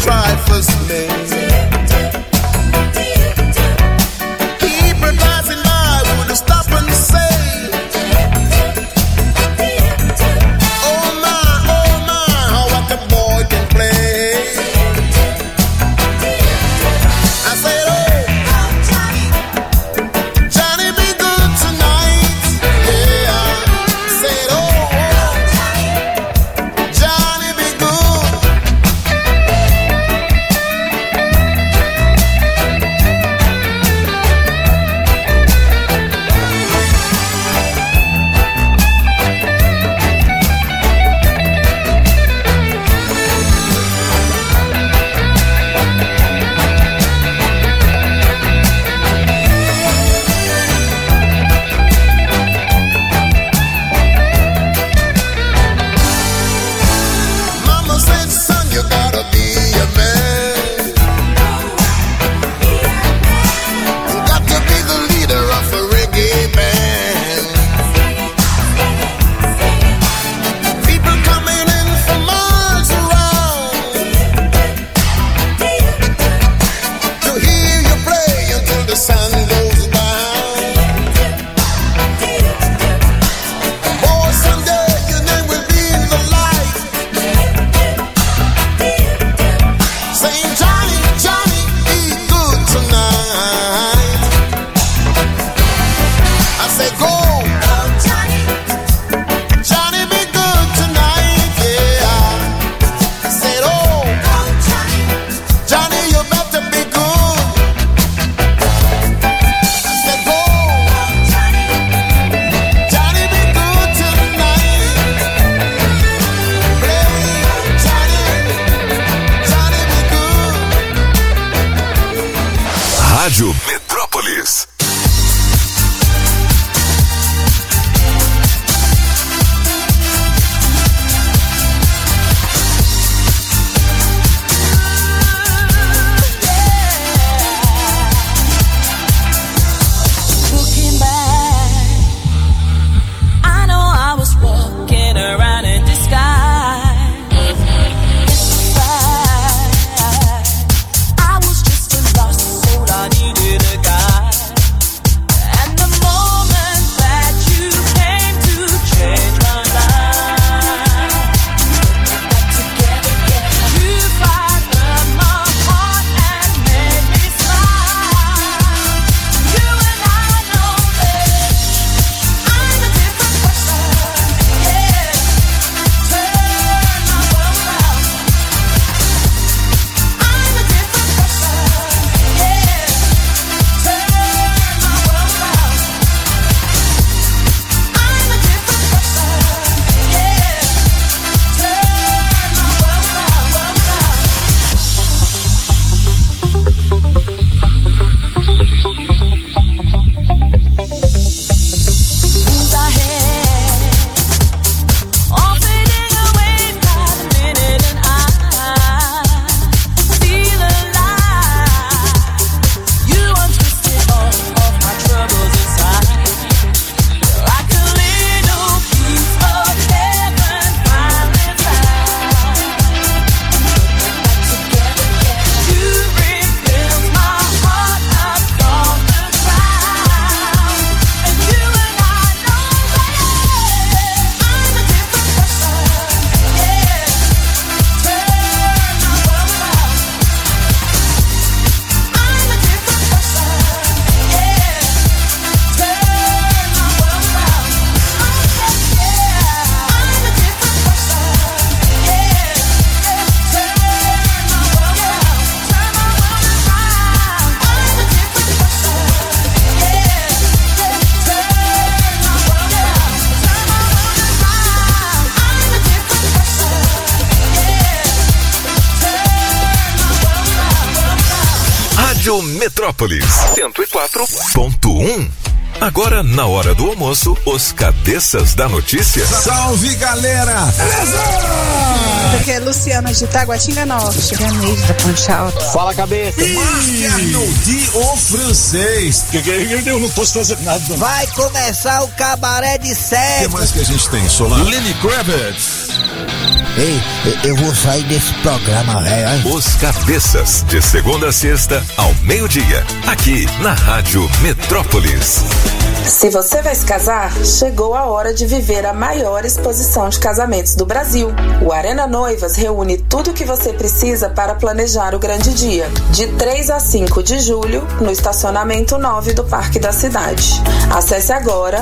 trifles me. People passing by would stop and say, oh my, how what the boy can play. I said, oh, Johnny be good tonight. Yeah, I said, oh, Johnny be good. Mama said, son, you gotta be a man. You got to be the leader of a reggae band. People coming in from miles around to hear you play until the sun goes down. Boy, someday your name will be in the light, saying, Johnny, Johnny, be good tonight. I say, go, Johnny, be good tonight, yeah. I said, oh, Johnny, you better be good. I said, go, Johnny, be good tonight. Play, Johnny, Johnny, be good. Rádio Metrópolis. Looking back, I know I was walking around in disguise. It's right. I was just a lost soul, I needed a guide. And the moment that you came to change my life, together, you fired my heart and made me smile. You and I know that I'm a different person, yeah. Turn my world around. I'm a different person, yeah. Turn my world around. I'm a different person, yeah. Turn my world Dreams I had, all fading away by the minute, and I feel alive. You untwisted all of my troubles inside, like a little piece of heaven finally found. Together, you rebuilt my heart up from the ground, and you and I know that I'm a different person, yeah. Turn my world around. I'm a different person, yeah. Turn my world around. Oh yeah, I'm a different person, yeah. Turn my world around. Turn my world around. I'm a different person, yeah. Turn my world around. Turn my world around. I'm a different person, yeah. Turn my world around. Rádio Metrópolis 104.1. Agora, na hora do almoço, os cabeças da notícia. Salve, galera! Aqui é Luciana de Taguatinga Norte. Ganês da Ponte Alta. Fala, cabeça. Marque Arnoldi, o francês. Eu não posso fazer nada. Vai começar o cabaré de O que sexo. mais que a gente tem, Solar? Lenny Kravitz. Ei, eu vou sair desse programa, velho. Os Cabeças, de segunda a sexta, ao meio-dia, aqui na Rádio Metrópolis. Se você vai se casar, chegou a hora de viver a maior exposição de casamentos do Brasil. O Arena Noivas reúne tudo o que você precisa para planejar o grande dia. De 3 a 5 de julho, no estacionamento 9 do Parque da Cidade. Acesse agora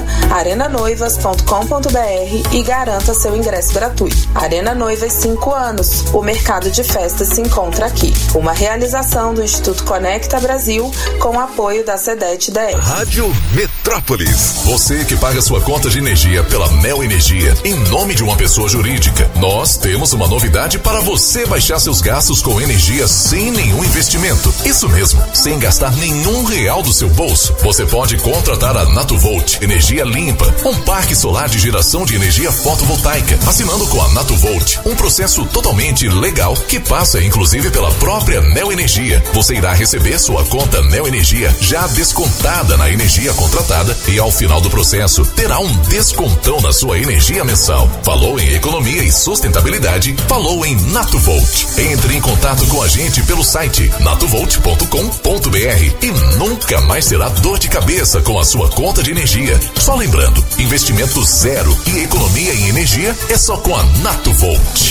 arenanoivas.com.br e garanta seu ingresso gratuito. Arena Noivas 5 anos. O mercado de festas se encontra aqui. Uma realização do Instituto Conecta Brasil com o apoio da SEDET DR. Rádio Metrópolis. Você que paga sua conta de energia pela Neo Energia em nome de uma pessoa jurídica, nós temos uma novidade para você baixar seus gastos com energia sem nenhum investimento. Isso mesmo, sem gastar nenhum real do seu bolso. Você pode contratar a Natuvolt Energia Limpa, um parque solar de geração de energia fotovoltaica, assinando com a Natuvolt, um processo totalmente legal que passa inclusive pela própria Neo Energia. Você irá receber sua conta Neo Energia já descontada na energia contratada e ao final do processo terá um descontão na sua energia mensal. Falou em economia e sustentabilidade? Falou em Natuvolt. Entre em contato com a gente pelo site natuvolt.com.br e nunca mais terá dor de cabeça com a sua conta de energia. Só lembrando, investimento zero e economia em energia é só com a Natuvolt.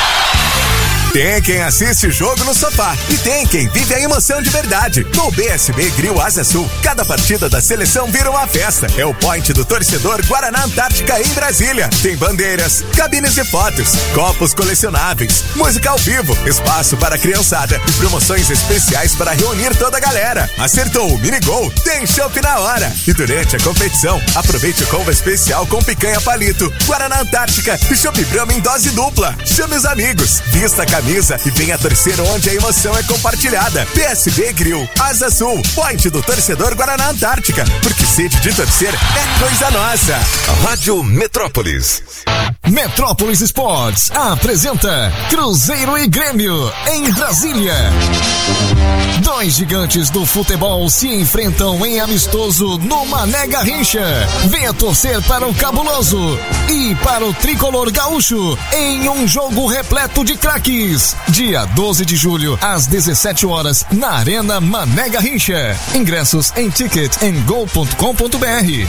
Tem quem assiste o jogo no sofá e tem quem vive a emoção de verdade. No BSB Grill Asa Sul, cada partida da seleção vira uma festa. É o point do torcedor Guaraná Antártica em Brasília. Tem bandeiras, cabines de fotos, copos colecionáveis, música ao vivo, espaço para a criançada e promoções especiais para reunir toda a galera. Acertou o mini gol, tem chopp na hora. E durante a competição, aproveite o combo especial com picanha palito, Guaraná Antártica e chopp Brahma em dose dupla. Chame os amigos, vista a camisa e venha torcer onde a emoção é compartilhada. PSB Grill, Asa Sul, point do torcedor Guaraná Antártica, porque sede de torcer é coisa nossa. Rádio Metrópolis. Metrópolis Sports apresenta Cruzeiro e Grêmio em Brasília. Dois gigantes do futebol se enfrentam em amistoso no Mané Garrincha. Venha torcer para o Cabuloso e para o Tricolor Gaúcho em um jogo repleto de craques. Dia 12 de julho, às 17 horas, na Arena Mané Garrincha. Ingressos em ticketandgo.com.br.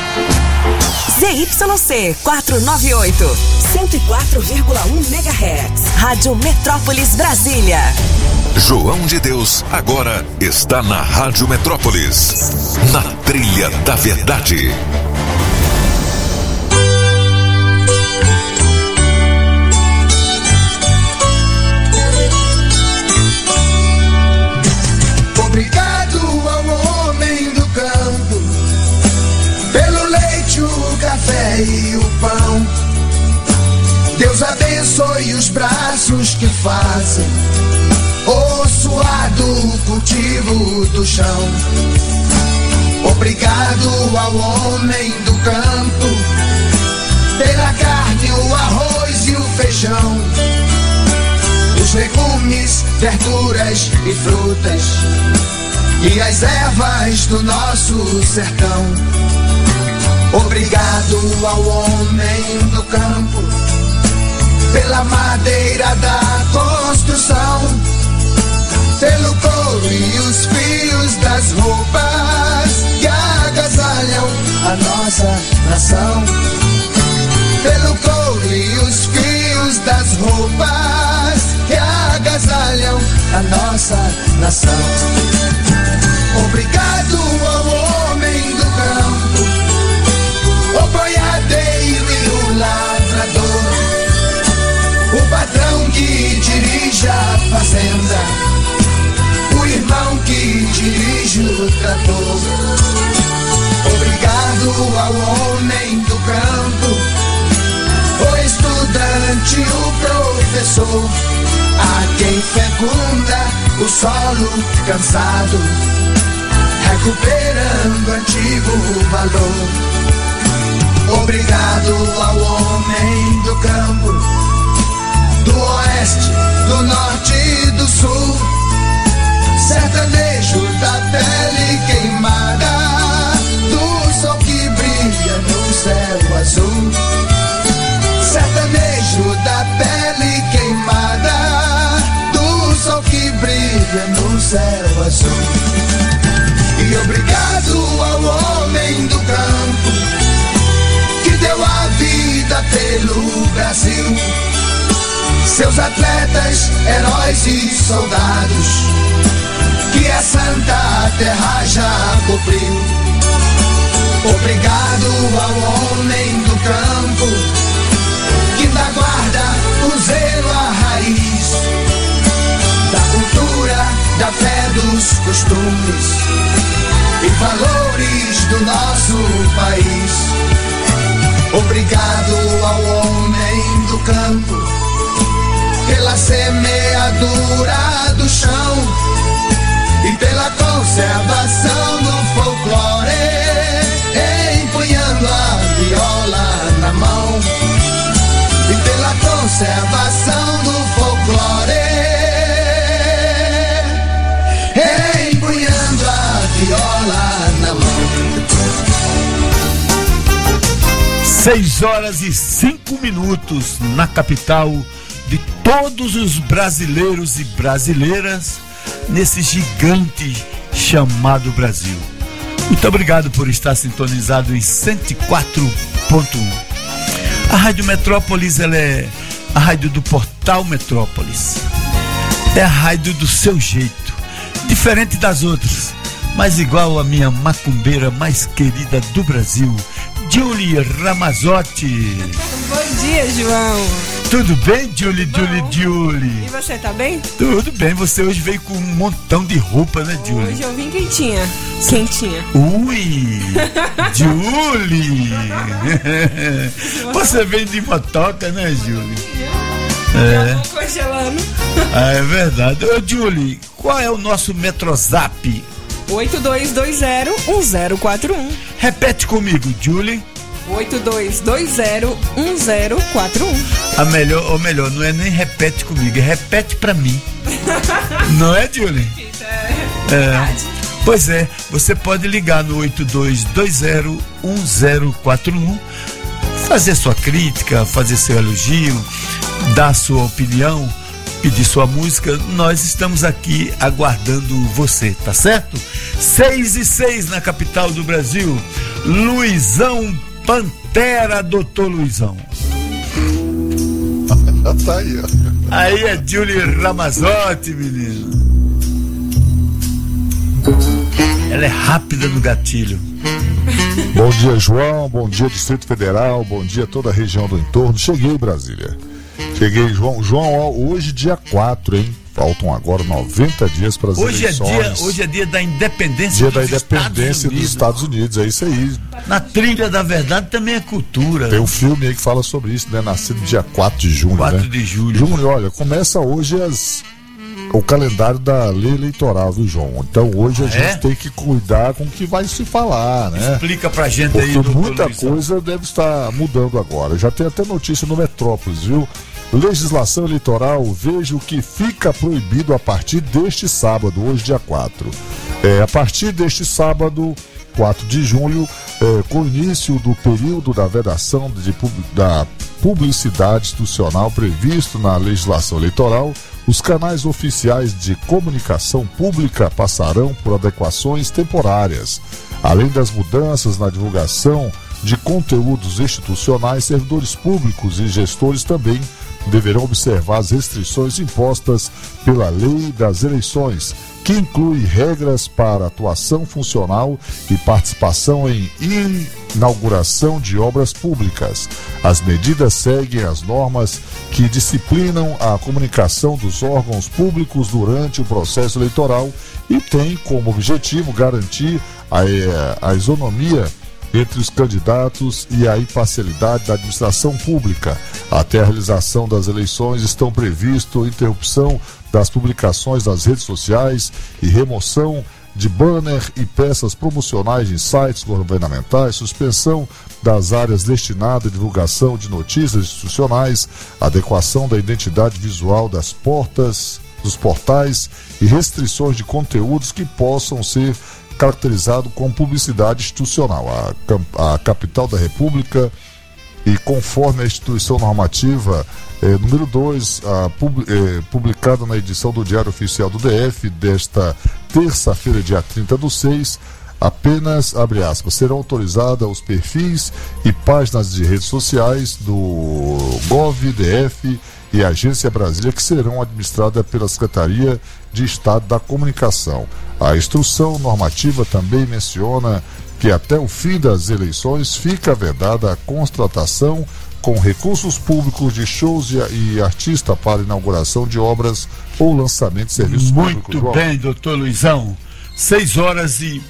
ZYC 498, 104,1 MHz. Rádio Metrópolis Brasília. João de Deus agora está na Rádio Metrópolis, na Trilha da Verdade. Obrigado ao homem do campo, pelo leite, o café e o pão. Deus abençoe os braços que fazem o suado cultivo do chão. Obrigado ao homem do campo, pela carne, o arroz e o feijão, os legumes, verduras e frutas e as ervas do nosso sertão. Obrigado ao homem do campo, pela madeira da construção, pelo couro e os fios das roupas que agasalham a nossa nação. Pelo couro e os fios das roupas que agasalham a nossa nação. Obrigado ao homem do campo, o boiadeiro e o lavrador, o patrão que dirige a fazenda, o irmão que dirige o trator. Obrigado ao homem do campo, o estudante, o professor, a quem fecunda o solo cansado, recuperando antigo valor. Obrigado ao homem do campo, do oeste, do norte e do sul, sertanejo da pele queimada, do sol que brilha no céu azul. Sertanejo da pele brilha no céu azul. E obrigado ao homem do campo que deu a vida pelo Brasil. Seus atletas, heróis e soldados que a santa terra já cobriu. Obrigado ao homem do campo que ainda guarda o zelo, a raiz da cultura, da fé, dos costumes e valores do nosso país. Obrigado ao homem do campo pela semeadura do chão e pela conservação do folclore, empunhando a viola na mão. E pela conservação do folclore, empunhando a viola na mão. 6h05 na capital de todos os brasileiros e brasileiras nesse gigante chamado Brasil. Muito obrigado por estar sintonizado em 104.1. A Rádio Metrópolis, ela é a rádio do Portal Metrópolis. É a rádio do seu jeito, diferente das outras, mas igual a minha macumbeira mais querida do Brasil, Julie Ramazotti. Bom dia, João. Tudo bem, Julie? E você, tá bem? Tudo bem, você hoje veio com um montão de roupa, né, Julie? Hoje eu vim quentinha. Quentinha. Ui! Julie! Você vem de motoca, né, Julie? Já tô congelando. Ah, é verdade. Ô, Julie, qual é o nosso Metrozap? 82201041. Repete comigo, Julie. 82201041. Ou melhor, não é nem repete comigo, é repete pra mim. Não é, Julie? Isso é verdade. Pois é, você pode ligar no 82201041, fazer sua crítica, fazer seu elogio, dar sua opinião, pedir sua música. Nós estamos aqui aguardando você, tá certo? 6h06 na capital do Brasil. Luizão Pantera, doutor Luizão. Tá aí, ó. Aí é Julie Ramazotti, menino. Ela é rápida no gatilho. Bom dia, João. Bom dia, Distrito Federal. Bom dia, toda a região do entorno. Cheguei, Brasília. Cheguei, João. João, hoje dia 4, hein? Faltam agora 90 dias para as eleições. Hoje é dia da independência dos Estados Unidos. É isso aí. Na trilha da verdade também é cultura. Tem um filme aí que fala sobre isso, né? Nascido dia 4 de junho, 4 né? de julho. Junho, olha, começa hoje o calendário da lei eleitoral, viu, João? Então hoje a gente tem que cuidar com o que vai se falar, né? Explica pra gente. Porque aí, muita coisa deve estar mudando agora. Já tem até notícia no Metrópolis, viu? Legislação eleitoral, veja o que fica proibido a partir deste sábado, hoje dia 4. A partir deste sábado, 4 de julho, com o início do período da vedação da publicidade institucional previsto na legislação eleitoral, os canais oficiais de comunicação pública passarão por adequações temporárias. Além das mudanças na divulgação de conteúdos institucionais, servidores públicos e gestores também deverão observar as restrições impostas pela Lei das Eleições, que inclui regras para atuação funcional e participação em inauguração de obras públicas. As medidas seguem as normas que disciplinam a comunicação dos órgãos públicos durante o processo eleitoral e têm como objetivo garantir a isonomia entre os candidatos e a imparcialidade da administração pública. Até a realização das eleições estão previstas interrupção das publicações nas redes sociais e remoção de banner e peças promocionais em sites governamentais, suspensão das áreas destinadas à divulgação de notícias institucionais, adequação da identidade visual das portas, dos portais e restrições de conteúdos que possam ser caracterizado como publicidade institucional. A capital da República, e conforme a instituição normativa Número 2, publicado na edição do Diário Oficial do DF desta terça-feira, dia 30/6, apenas, abre aspas, serão autorizados os perfis e páginas de redes sociais do GovDF e Agência Brasília, que serão administradas pela Secretaria de Estado da Comunicação. A instrução normativa também menciona que até o fim das eleições fica vedada a contratação com recursos públicos de shows e artista para inauguração de obras ou lançamento de serviços públicos. Muito bem, doutor Luizão. 6h09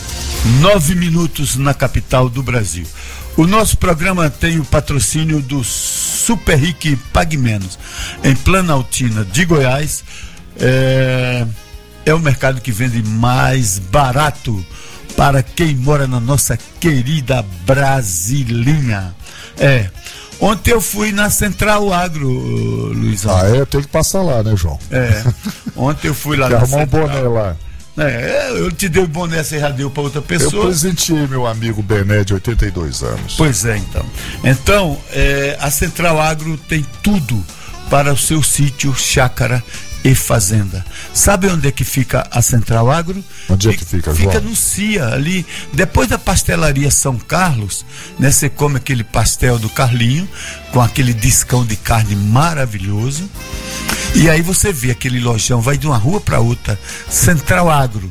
na capital do Brasil. O nosso programa tem o patrocínio do Super Ric Pague Menos, em Planaltina de Goiás. É o mercado que vende mais barato para quem mora na nossa querida Brasilinha. Ontem eu fui na Central Agro, Luizão. Tem que passar lá, né, João? Ontem eu fui lá na Central. Arrumar um boné lá. Eu te dei o boné, você já deu para outra pessoa. Eu presenteei meu amigo Bené, de 82 anos. Pois é, então. Então, a Central Agro tem tudo para o seu sítio, chácara e fazenda. Sabe onde é que fica a Central Agro? Onde é que fica, João? Fica no CIA, ali, depois da pastelaria São Carlos, né? Você come aquele pastel do Carlinho, com aquele discão de carne maravilhoso, e aí você vê aquele lojão, vai de uma rua para outra, Central Agro,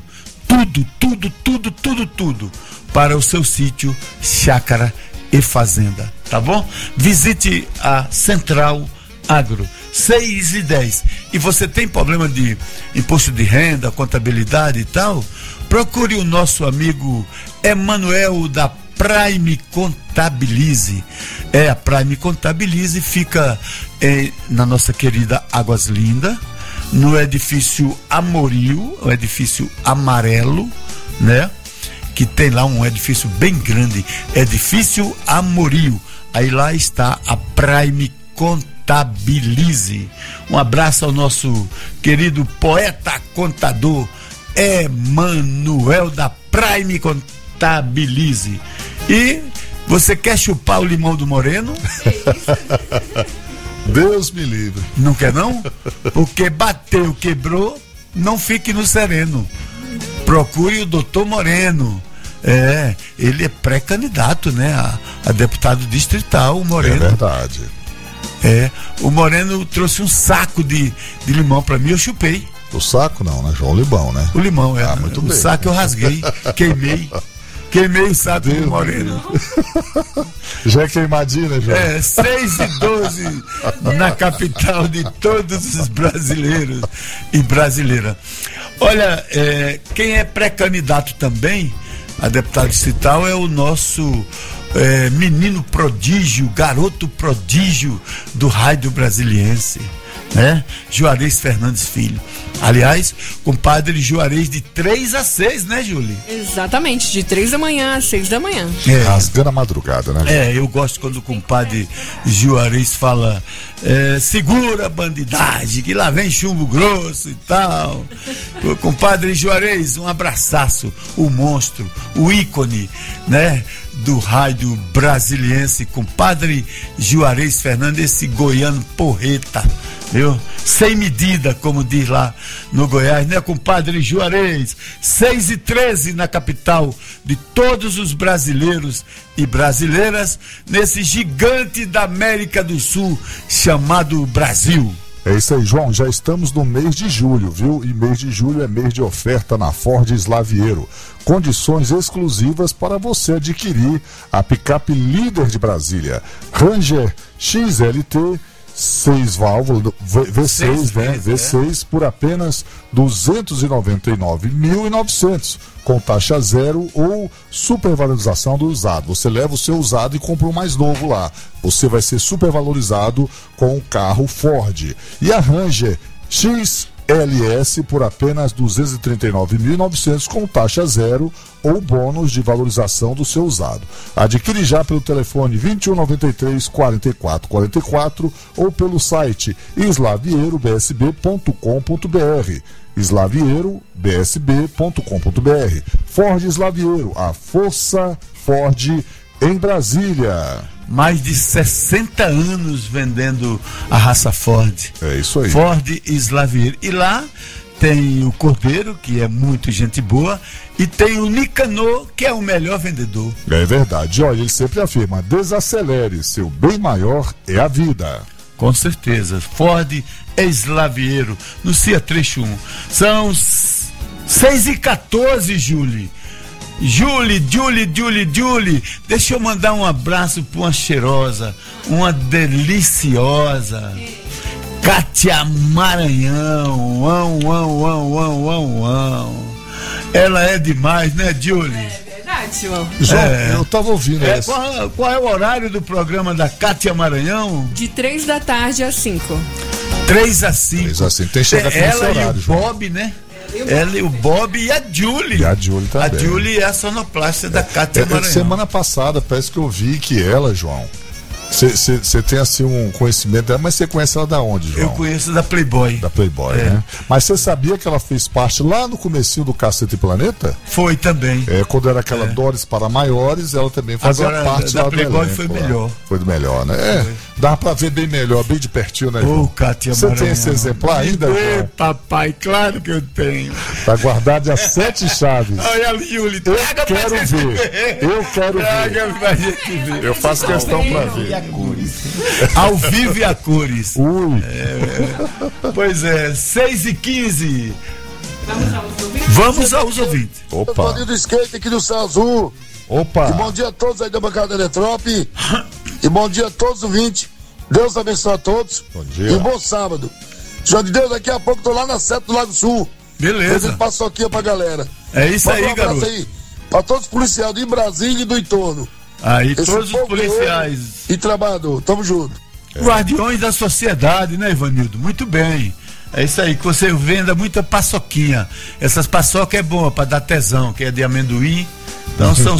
tudo para o seu sítio, chácara e fazenda, tá bom? Visite a Central Agro, 6h10. E você tem problema de imposto de renda, contabilidade e tal? Procure o nosso amigo Emanuel da Prime Contabilize. A Prime Contabilize fica na nossa querida Águas Lindas, no edifício Amorio, o edifício amarelo, né? Que tem lá um edifício bem grande, edifício Amorio. Aí lá está a Prime Contabilize. Um abraço ao nosso querido poeta contador Emanuel da Prime Contabilize. E você quer chupar o limão do Moreno? Deus me livre. Não quer não? Porque bateu, quebrou, não fique no sereno. Procure o doutor Moreno. Ele é pré-candidato, né, a deputado distrital, o Moreno. É verdade. O Moreno trouxe um saco de limão pra mim, eu chupei. O saco não, né, João? O limão, né? O limão, muito o bem. saco eu rasguei, queimei o saco do Moreno. Já é queimadinho, né, João? 6h12 na capital de todos os brasileiros e brasileiras. Olha, quem é pré-candidato também a deputado distrital é o nosso menino prodígio, garoto prodígio do rádio brasiliense, né? Juarez Fernandes Filho. Aliás, compadre Juarez de 3 a 6, né, Júlia? Exatamente, de 3 da manhã a 6 da manhã. Rasgando a madrugada, né? Eu gosto quando o compadre Juarez fala segura a bandidagem, que lá vem chumbo grosso e tal. O compadre Juarez, um abraçaço, o monstro, o ícone, né, do rádio brasiliense, compadre Juarez Fernandes, esse goiano porreta, viu? Sem medida, como diz lá no Goiás, né, compadre Juarez? 6h13 na capital de todos os brasileiros e brasileiras, nesse gigante da América do Sul chamado Brasil. É isso aí, João, já estamos no mês de julho, viu? E mês de julho é mês de oferta na Ford Slaviero. Condições exclusivas para você adquirir a picape líder de Brasília, Ranger XLT 6 válvulas, V6, né? V6 por apenas R$ 299.900, com taxa zero ou supervalorização do usado. Você leva o seu usado e compra um mais novo lá. Você vai ser supervalorizado com o carro Ford. E a Ranger XLS por apenas R$ 239.900, com taxa zero ou bônus de valorização do seu usado. Adquire já pelo telefone 2193-4444 ou pelo site slavierobsb.com.br. slavierobsb.com.br. Ford Slaviero, a força Ford em Brasília. mais de 60 anos vendendo a raça Ford. É isso aí. Ford Slaviero. E lá tem o Cordeiro, que é muito gente boa, e tem o Nicanor, que é o melhor vendedor. É verdade. Olha, ele sempre afirma: desacelere, seu bem maior é a vida. Com certeza. Ford Slaviero, no CIA Trecho 1. São 6h14, Julie. Julie, deixa eu mandar um abraço para uma cheirosa, uma deliciosa Cátia Maranhão. Ela é demais, né, Julie? É verdade, João. João, eu tava ouvindo essa. Qual é o horário do programa da Cátia Maranhão? De 3 da tarde às 5. 3 a 5. 3 a 5. Tem que chegar ela nesse horário, e o Bob, né? Ela e o Bob e a Julie. E a Julie também. A Julie é a sonoplasta da Cátia Maranhão. Semana passada, parece que eu vi que ela, João, você tem assim um conhecimento dela, mas você conhece ela da onde, João? Eu conheço da Playboy. Da Playboy, né? Mas você sabia que ela fez parte lá no comecinho do Cacete e Planeta? Foi também. Quando era aquela Doris para maiores, ela também fazia parte da lá Playboy do elenco, foi melhor. Foi do melhor, né? Dá pra ver bem melhor, bem de pertinho, né, João? Cátia Você Maranhão. tem esse exemplar ainda, João? Papai, claro que eu tenho. Tá guardado as 7 chaves. Olha a Julie, Eu quero ver. Pra gente ver. Eu faço questão pra ver. Ao vivo e a cores. Ui. Pois é, 6h15. Vamos aos ouvintes. Opa. Do skate aqui do Céu Azul. Opa. E bom dia a todos aí da bancada Eletrop. E bom dia a todos os ouvintes. Deus abençoe a todos. Bom dia. E um bom sábado. João de Deus, daqui a pouco tô lá na seta do Lago Sul. Beleza. Fazendo paçoquinha pra galera. É isso aí, um abraço garoto. aí pra todos os policiais de Brasília e do entorno. Aí, Esse todos os povo policiais. E trabalhador, tamo junto. Guardiões da sociedade, né, Ivanildo? Muito bem. É isso aí, que você venda muita paçoquinha. Essas paçocas é boa pra dar tesão, que é de amendoim. Então são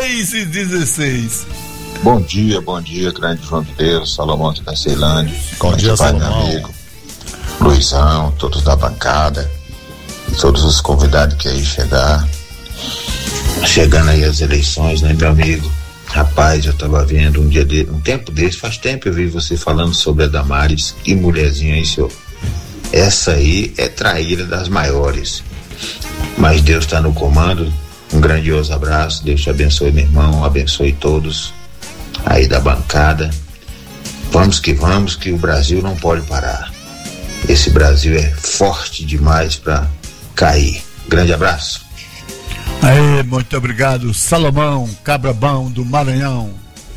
6h16. Bom dia, grande João de Deus, Salomão de Cacilândia. Bom dia, Salomão. Meu amigo Luizão, todos da bancada, e todos os convidados que aí chegar. Chegando aí as eleições, né, meu amigo? Rapaz, eu tava vendo um tempo desse, faz tempo eu vi você falando sobre a Damares. Que mulherzinha aí, senhor. Essa aí é traíra das maiores. Mas Deus está no comando. Um grandioso abraço. Deus te abençoe, meu irmão. Abençoe todos aí da bancada. Vamos, que o Brasil não pode parar. Esse Brasil é forte demais para cair. Grande abraço. Aí, muito obrigado, Salomão Cabrabão do Maranhão.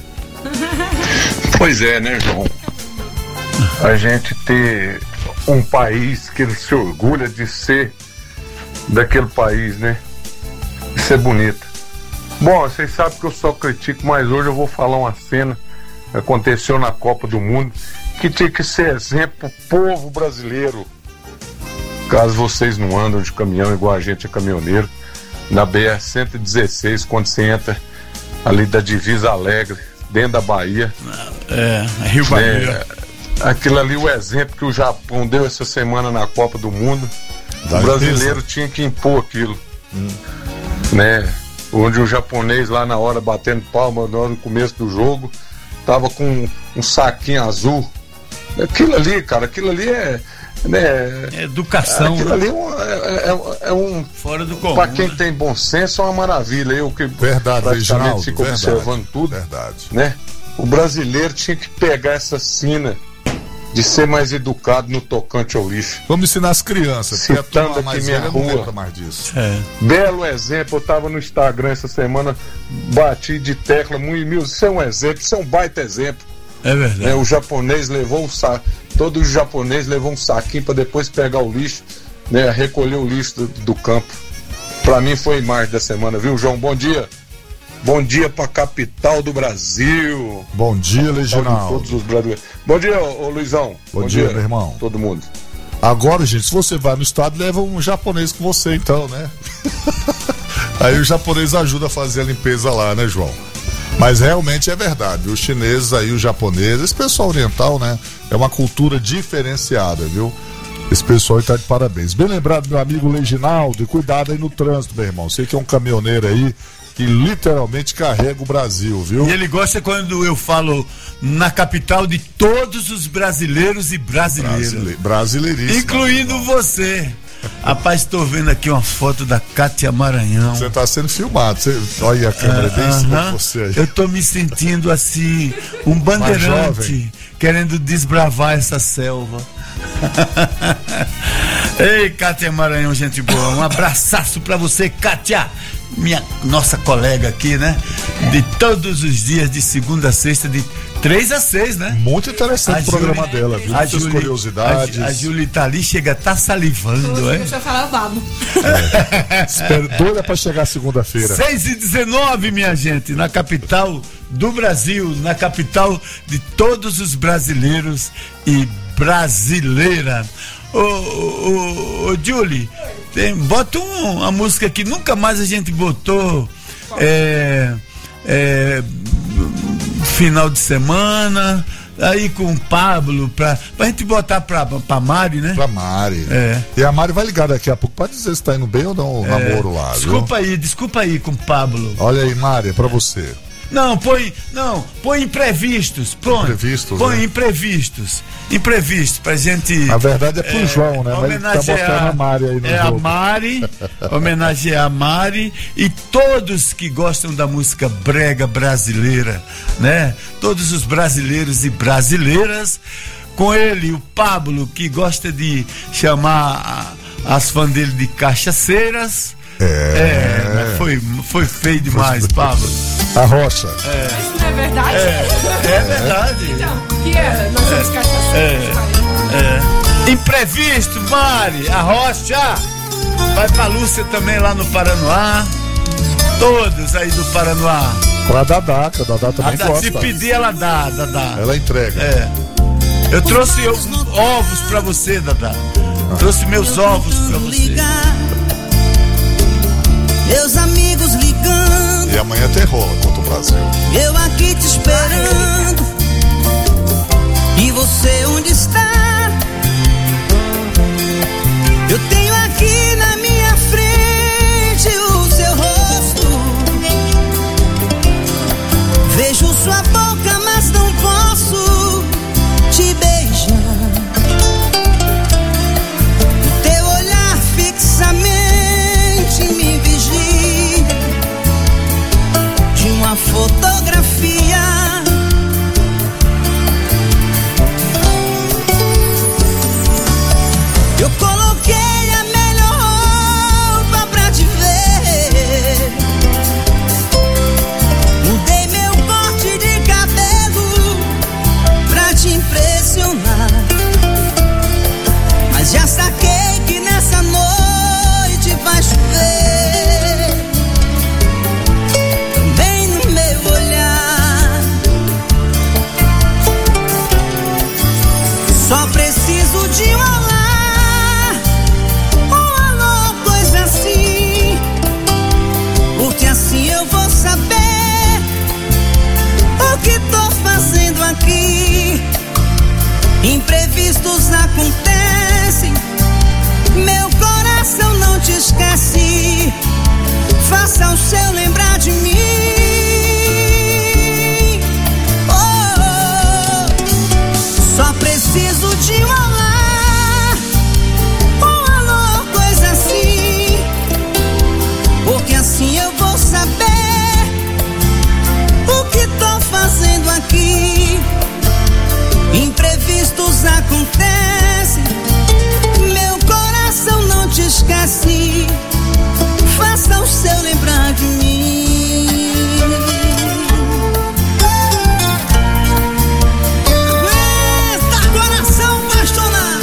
Pois é, né, João? A gente ter um país que ele se orgulha de ser daquele país, né? Isso é bonito. Bom, vocês sabem que eu só critico, mas hoje eu vou falar uma cena que aconteceu na Copa do Mundo que tinha que ser exemplo pro povo brasileiro. Caso vocês não andam de caminhão igual a gente é caminhoneiro, na BR-116, quando você entra ali da Divisa Alegre, dentro da Bahia. Rio Bahia. Aquilo ali, o exemplo que o Japão deu essa semana na Copa do Mundo, o brasileiro tinha que impor aquilo. Né? Onde o japonês lá na hora batendo palma no começo do jogo, tava com um saquinho azul. Aquilo ali, cara, é educação. Aquilo ali é um fora do comum. Para quem tem bom senso é uma maravilha. Eu que praticamente fico observando tudo. Né? O brasileiro tinha que pegar essa sina de ser mais educado no tocante ao lixo. Vamos ensinar as crianças. Citando aqui minha rua. Mais disso. Belo exemplo. Eu tava no Instagram essa semana, bati de tecla muito. Isso é um exemplo, isso é um baita exemplo. É verdade. O japonês levou todo japonês levou um saquinho para depois pegar o lixo, né? Recolher o lixo do campo. Pra mim foi a imagem da semana, viu, João? Bom dia. Bom dia pra capital do Brasil. Bom dia, Leginaldo. Todos os brasileiros. Bom dia, ô Luizão. Bom dia, meu irmão. Todo mundo. Agora, gente, se você vai no estado, leva um japonês com você, então, né? Aí o japonês ajuda a fazer a limpeza lá, né, João? Mas realmente é verdade, os chineses aí, os japoneses, esse pessoal oriental, né? É uma cultura diferenciada, viu? Esse pessoal está de parabéns. Bem lembrado, meu amigo Leginaldo, e cuidado aí no trânsito, meu irmão. Sei que é um caminhoneiro aí, que literalmente carrega o Brasil, viu? E ele gosta quando eu falo na capital de todos os brasileiros e brasileiras. Brasileiríssimo. Incluindo você. Rapaz, estou vendo aqui uma foto da Kátia Maranhão. Você está sendo filmado. Olha a câmera bem em cima de você aí. Eu estou me sentindo assim, um bandeirante querendo desbravar essa selva. Ei, Kátia Maranhão, gente boa. Um abraçaço pra você, Kátia. Nossa colega aqui, né? De todos os dias, de segunda a sexta, de 3 a 6, né? Muito interessante o programa dela, viu? Muitas curiosidades. A Júlia tá ali, chega, tá salivando, Deixa eu falar o babo. Espero doida pra chegar segunda-feira. 6h19, minha gente, na capital do Brasil, na capital de todos os brasileiros e brasileira. Ô, Julie, bota uma música que nunca mais a gente botou. Final de semana, aí com o Pablo, pra gente botar pra Mari, né? Pra Mari. E a Mari vai ligar daqui a pouco pra dizer se tá indo bem ou não o namoro lá. Desculpa aí com o Pablo. Olha aí, Mari, é pra você. Põe imprevistos. Põe imprevistos. Imprevistos pra gente. Na verdade é pro João, né? Mas ele tá botando a Mari aí no jogo. A Mari, homenagear a Mari e todos que gostam da música brega brasileira, né? Todos os brasileiros e brasileiras. Com ele, o Pablo, que gosta de chamar as fãs dele de cachaceiras. Foi feio demais, Pablo. A Rocha. Isso não é verdade? É verdade. Então, que é? Nós somos cachaceiros. Imprevisto, Mari, a Rocha. Vai pra Lúcia também lá no Paranoá. Todos aí do Paranoá. Pra Dadá, que a Dadá também gosta. Se pedir, ela dá, Dadá. Ela entrega. Eu trouxe ovos pra você, Dadá. Trouxe meus ovos pra você. Meus amigos ligando. E amanhã tem rola contra o Brasil. Eu aqui te esperando. E você onde está? Eu tenho aqui na minha frente o seu rosto. Vejo sua boca, mas não posso te beijar. O teu olhar fixamente me vigia de uma fotografia. Eu coloquei a melhor roupa pra te ver. Mudei meu corte de cabelo pra te impressionar. Mas já saquei que nessa noite vai chover. Também no meu olhar. Só preciso de um olá, um alô, coisa assim. Porque assim eu vou saber o que tô fazendo aqui. Imprevistos acontecem, meu coração não te esquece. Faça o seu lembrar de mim. Só preciso de um olá, um alô, coisa assim. Porque assim eu vou saber o que tô fazendo aqui. Imprevistos acontecem, meu coração não te esquece. Faça o seu lembrar de mim. Aguenta, coração apaixonado.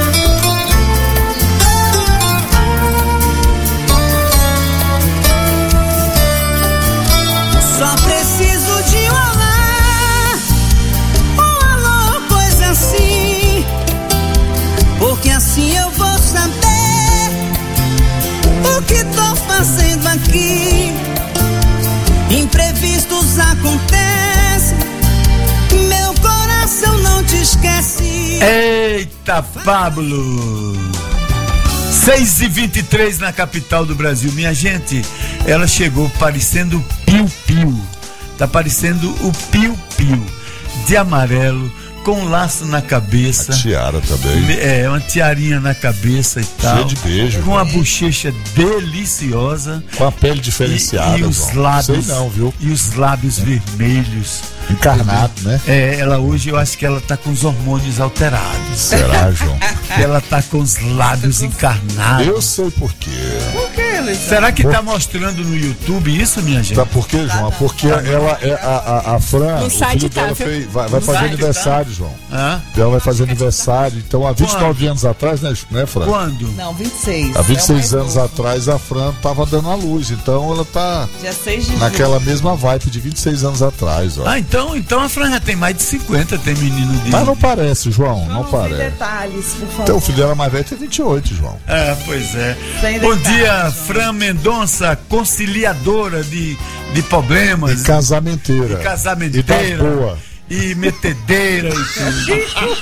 Só preciso de um olá, um alô, coisa assim. Porque assim eu vou saber o que tô fazendo aqui. Imprevistos acontecem, meu coração não te esquece. Eita, Pablo! 6h23 na capital do Brasil. Minha gente, ela chegou parecendo o Piu-Piu. Tá parecendo o Piu-Piu, de amarelo, com um laço na cabeça. A tiara também. É, uma tiarinha na cabeça e tal. Cheia de beijo. Com a bochecha deliciosa. Com a pele diferenciada. E os lábios. Sei não, viu? E os lábios vermelhos. Encarnado, né? É, ela hoje, eu acho que ela tá com os hormônios alterados. Será, João? Ela tá com os lábios encarnados. Eu sei por quê. Por que, Luiz? Será que tá mostrando no YouTube isso, minha gente? Tá por quê, João? Porque ela é a Fran, No o site filho dela tá, vai fazer aniversário, João. Ela vai fazer aniversário. Então, há 29 anos atrás, né, Fran? Quando? Não, 26. Há 26 anos atrás, a Fran tava dando a luz. Então, ela tá Dia 6 de naquela mesma vibe de 26 anos atrás, ó. Ah, então a Fran já tem mais de 50, tem menino de... Mas não parece, João, não Sem parece. detalhes, por favor. Então, o filho dela mais velho tem 28, João. É, pois é. Sem Bom detalhes, dia, João. Fran Mendonça, conciliadora de problemas. E casamenteira. E casamenteira. E das boa. E metedeira e tudo.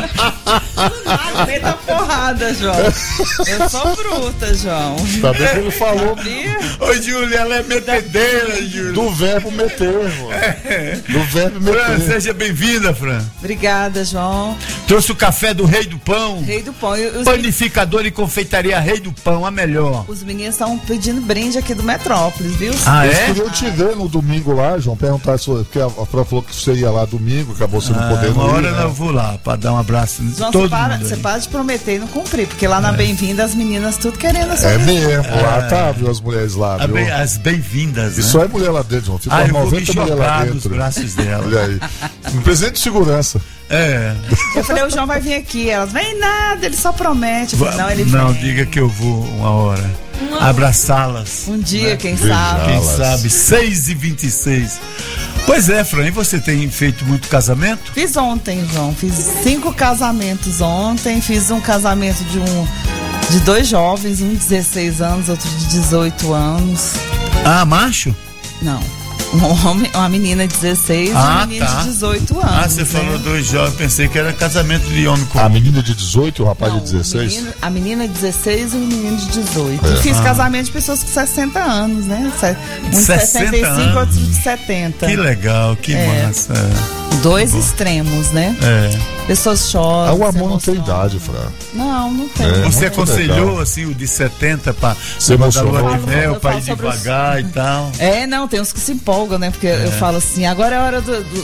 Meta porrada, João. Eu sou bruta, João. Tá bem que ele falou. Ô, Júlia, ela é metedeira, Júlia. Do verbo meter, irmão. Do verbo Fran, meter. seja bem-vinda, Fran. Obrigada, João. Trouxe o café do Rei do Pão. Rei do Pão. E Panificador e confeitaria Rei do Pão, a melhor. os meninos estão pedindo brinde aqui do Metrópolis, viu? Ah, Eles é? queriam te ver no domingo lá, João, perguntar se porque a Fran falou que você ia lá domingo, acabou você não podendo Uma hora ir, né? eu vou lá pra dar um abraço em João, todo você mundo. para de prometer e não cumprir, porque lá na Bem-vinda as meninas tudo querendo a sua É visita. mesmo, lá tá, viu, as mulheres lá, viu? As bem-vindas, E né? só é mulher lá dentro, João. Fica Ah, umas eu vou me 90 mulheres lá jogar nos dentro. braços dela. Olha aí. Um presente de segurança. É. Eu falei, o João vai vir aqui. Elas, vem nada, ele só promete. Eu falei, não, ele Não, vem. diga que eu vou uma hora. Abraçá-las. Um dia, né? quem sabe. Quem sabe, 6h26. Pois é, Fran, e você tem feito muito casamento? Fiz ontem, João. Fiz 5 casamentos ontem. Fiz um casamento de 2 jovens, um de 16 anos, outro de 18 anos. Ah, macho? Não. Um homem, uma menina de 16 e um menino de 18 anos. Ah, você falou 2 jovens, pensei que era casamento de homem com... A menina de 18 e o rapaz Não, de 16? A menina de 16 e o menino de 18. É. Fiz Ah. casamento de pessoas com 60 anos, né? Um de 60 65 anos. outro de 70. Que legal, que massa. 2 extremos, né? É. Pessoas choram. Ah, o amor não tem idade, Fran. Não tem. Você muito aconselhou legal. assim o de 70 pra Você mandar lua emocionou? de mel, Eu pra falo ir sobre devagar e tal. Não, tem uns que se empolgam, né? Porque eu falo assim, agora é a hora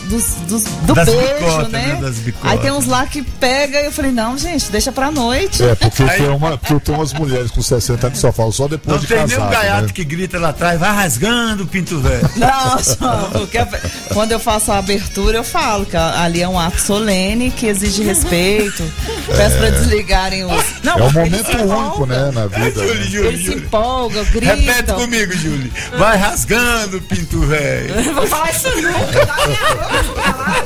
do Das beijo, bicotas, né? né? Das bicotas. Aí tem uns lá que pega e eu falei, não, gente, deixa pra noite. É, porque tem umas mulheres com 60 anos que só falam só depois Não de tem casado, nem um gaiato né? que grita lá atrás, vai rasgando o pinto velho. Não, João, porque quando eu faço a abertura, eu falo que ali é um ato solene que exige respeito. Peço pra desligarem os. Não, É um eles momento se empolgam. único, né, na vida. né? Eles se empolgam, gritam. Repete comigo, Júlio. Vai rasgando o pinto velho. Eu vou falar isso nunca, tá? Eu vou falar,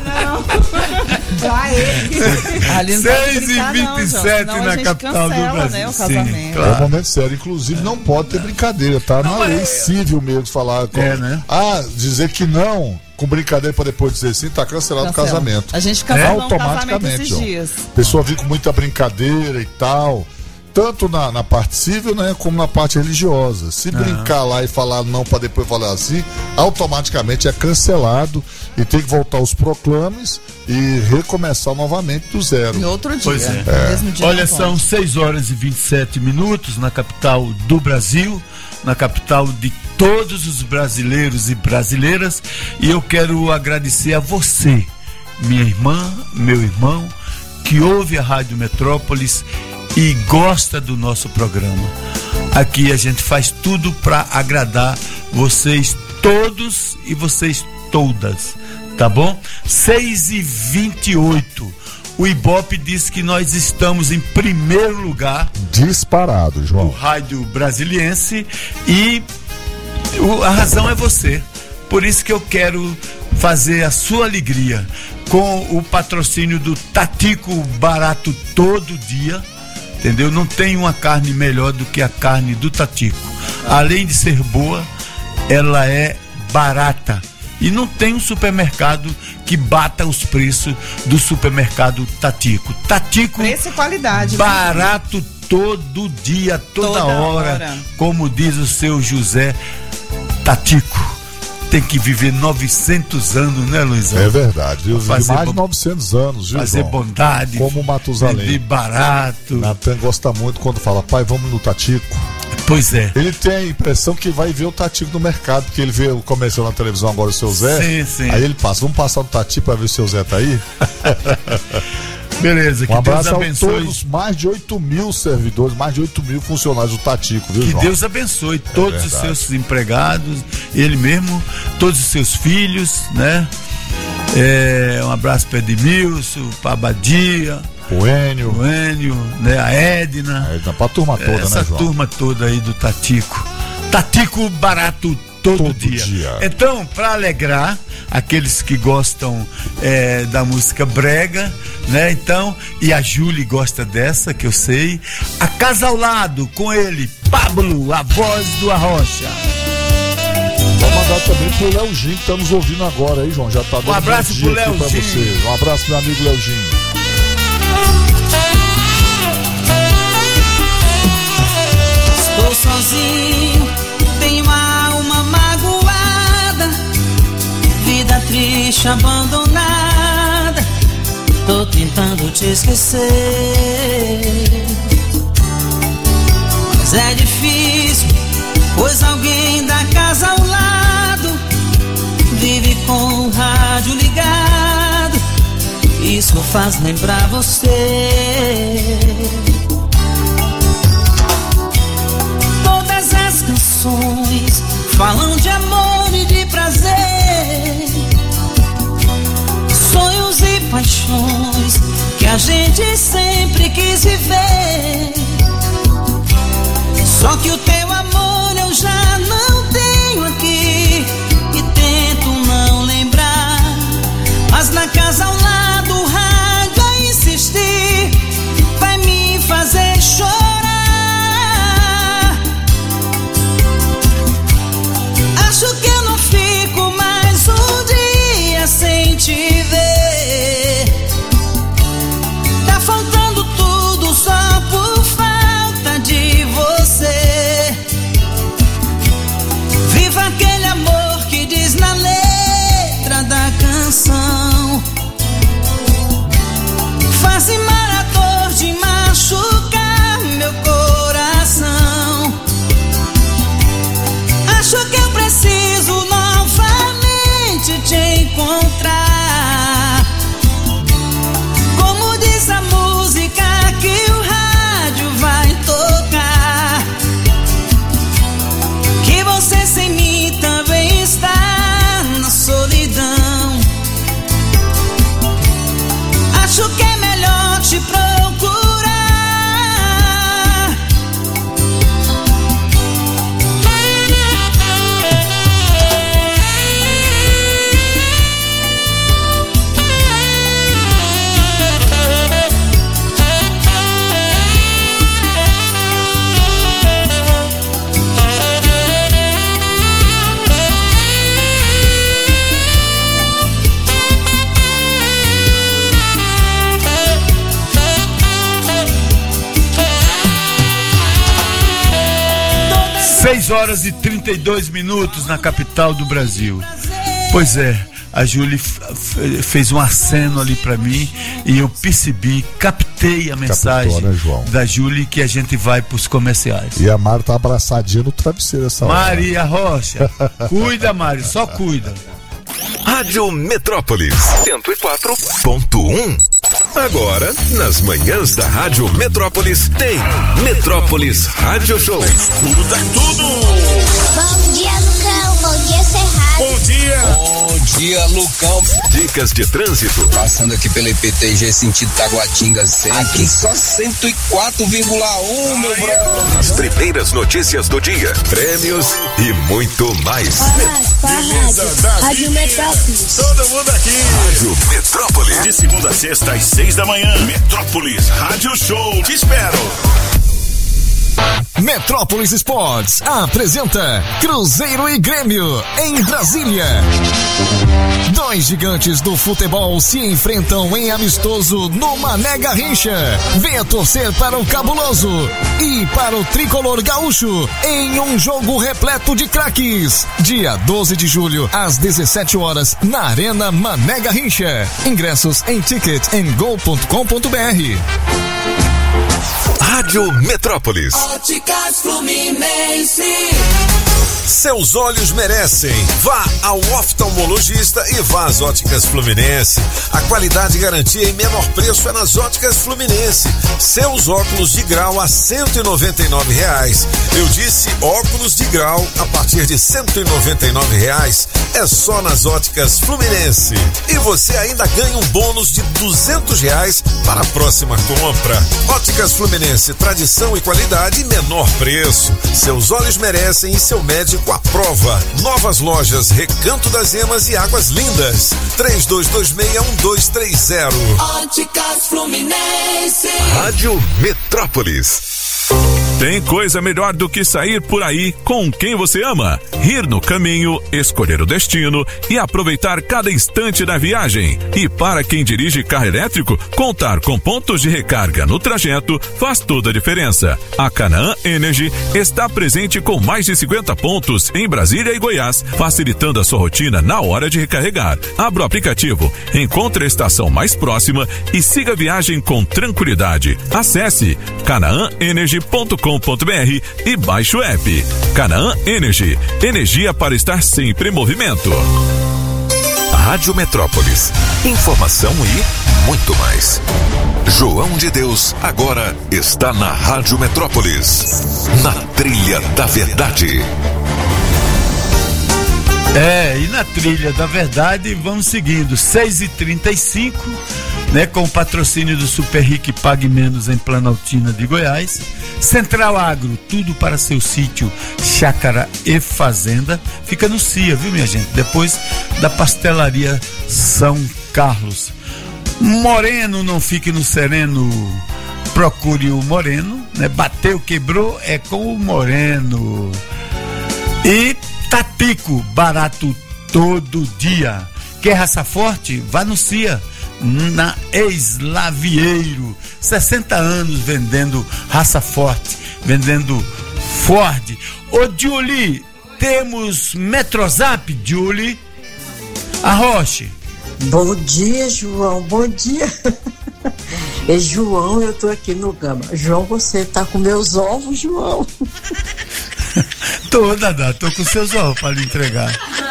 não. Pra ele. Ali não pode brincar, não, João, 6h27 senão a na gente capital do cancela, Brasil. né, o Sim, casamento. É um momento sério. Inclusive, não pode ter brincadeira, tá? Na lei civil mesmo, falar. né? Dizer que não, com brincadeira pra depois dizer sim, tá cancelado o Cancela. casamento. A gente cancelou um casamento automaticamente, esses ó. dias. A pessoa vem com muita brincadeira e tal. Tanto na parte civil, né, como na parte religiosa. Se brincar lá e falar não pra depois falar assim, automaticamente é cancelado e tem que voltar os proclames e recomeçar novamente do zero. No outro dia. Pois é. No mesmo dia Olha, não são pode. 6h27 na capital do Brasil, na capital de todos os brasileiros e brasileiras, e eu quero agradecer a você, minha irmã, meu irmão, que ouve a Rádio Metrópolis e gosta do nosso programa. Aqui a gente faz tudo para agradar vocês todos e vocês todas, tá bom? 6h28. O Ibope diz que nós estamos em primeiro lugar Disparado, do João. rádio brasiliense e a razão é você. Por isso que eu quero fazer a sua alegria com o patrocínio do Tatico Barato todo dia, entendeu? Não tem uma carne melhor do que a carne do Tatico. Além de ser boa, ela é barata. E não tem um supermercado que bata os preços do supermercado Tatico. Tatico, Preço e qualidade. barato todo dia, toda hora. Como diz o seu José, Tatico tem que viver 900 anos, né, Luizão? É verdade, viu? Fazer Mais de 900 anos, viu, fazer João? bondade, como Matusalém. vender barato. Natan gosta muito quando fala, pai, vamos no Tatico. Pois é. Ele tem a impressão que vai ver o Tatico no mercado, porque ele vê o comercial na televisão agora, o seu Zé. Sim, sim. Aí ele passa, vamos passar no Tatico pra ver se o seu Zé tá aí? Beleza, que um abraço Deus abençoe. a todos, mais de 8 mil servidores, mais de 8 mil funcionários do Tatico, viu, Que João? Deus abençoe todos os verdade. seus empregados, ele mesmo, todos os seus filhos, né? Um abraço para Edmilson, para Abadia, o Enio, né? A Edna. Pra turma toda, essa né, João? turma toda aí do Tatico. Tatico barato todo dia. Então, para alegrar aqueles que gostam da música brega, né? Então, e a Júlia gosta dessa, que eu sei. A Casa ao Lado, com ele, Pablo, a voz do Arrocha. Vou mandar também pro Leozinho que tá nos ouvindo agora aí, João. Já tá dando abraço bom dia pro aqui pra Leozinho. você. Um abraço, meu amigo Leozinho. Estou sozinho, tenho a alma magoada, vida triste, abandonada. Tô tentando te esquecer, mas é difícil, pois alguém da casa ao lado vive com o rádio ligado. Isso faz lembrar você. Todas as canções falam de amor e de prazer, sonhos e paixões que a gente sempre quis viver. Só que o teu amor eu já não tenho aqui e tento não lembrar, mas na casa ao lado o rádio a insistir vai me fazer chorar. Acho que eu não fico mais um dia sem te ver. Tá faltando tudo só por falta de você. Viva aquele amor que diz na letra da canção. Faz-se maratona de machucar meu coração. Acho que eu preciso novamente te encontrar. Como diz a música que o rádio vai tocar, que você sem mim também está na solidão. Acho que é melhor te procurar. 6 horas e 32 minutos na capital do Brasil. Pois é, a Júlia fez um aceno ali pra mim e eu percebi, captei a mensagem né, João? da Júlia, que a gente vai pros comerciais. E a Mari tá abraçadinha no travesseiro essa hora. Maria Rocha, cuida, Mari, só cuida. Rádio Metrópolis 104.1. Agora, nas manhãs da Rádio Metrópolis, tem Metrópolis Rádio Show. Tudo dá tudo. Bom dia, Lucão. Bom dia, Cerrado. Bom dia. Bom dia, Lucão. Dicas de trânsito. Passando aqui pela IPTG, sentido Taguatinga sempre. Aqui só 104,1, meu brother. As primeiras notícias do dia, prêmios e muito mais. Rádio Metrópolis. Todo mundo aqui. Rádio Metrópolis. De segunda a sexta às 6 da manhã. Metrópolis Rádio Show. Te espero. Metrópolis Esportes apresenta Cruzeiro e Grêmio em Brasília. Dois gigantes do futebol se enfrentam em amistoso no Mané Garrincha. Venha torcer para o Cabuloso e para o Tricolor Gaúcho em um jogo repleto de craques. Dia 12 de julho, às 17 horas, na Arena Mané Garrincha. Ingressos em ticketandgo.com.br. Rádio Metrópolis. Óticas Fluminense. Seus olhos merecem. Vá ao oftalmologista e vá às Óticas Fluminense. A qualidade e garantia em menor preço é nas Óticas Fluminense. Seus óculos de grau a R$199. Eu disse óculos de grau a partir de R$199. É só nas Óticas Fluminense. E você ainda ganha um bônus de R$200 para a próxima compra. Óticas Fluminense, tradição e qualidade e menor preço. Seus olhos merecem e seu médico a prova. Novas lojas Recanto das Emas e Águas Lindas. 3226-1230. Óticas Fluminense. Rádio Metrópolis. Tem coisa melhor do que sair por aí com quem você ama, rir no caminho, escolher o destino e aproveitar cada instante da viagem. E para quem dirige carro elétrico, contar com pontos de recarga no trajeto faz toda a diferença. A Canaã Energy está presente com mais de 50 pontos em Brasília e Goiás, facilitando a sua rotina na hora de recarregar. Abra o aplicativo, encontre a estação mais próxima e siga a viagem com tranquilidade. Acesse canaãenergy.com.br e baixe o app. Canaã Energy, energia para estar sempre em movimento. Rádio Metrópolis, informação e muito mais. João de Deus agora está na Rádio Metrópolis, na Trilha da Verdade. E na Trilha da Verdade vamos seguindo 6h35, né, com o patrocínio do Super Ric Pague Menos em Planaltina de Goiás. Central Agro, tudo para seu sítio, chácara e fazenda. Fica no CIA, viu, minha gente? Depois da Pastelaria São Carlos. Moreno, não fique no sereno, procure o Moreno, né? Bateu, quebrou, é com o Moreno. E Tapico, barato todo dia. Quer raça forte? Vá no CIA, na Ex-Lavieiro. 60 anos vendendo raça forte, vendendo Ford. Ô Julie, temos Metrozap, Julie. Arroche. Bom dia, João, bom dia. João, eu tô aqui no Gama. João, você tá com meus ovos, João? Tô, Dadá, tô com seus ovos para lhe entregar.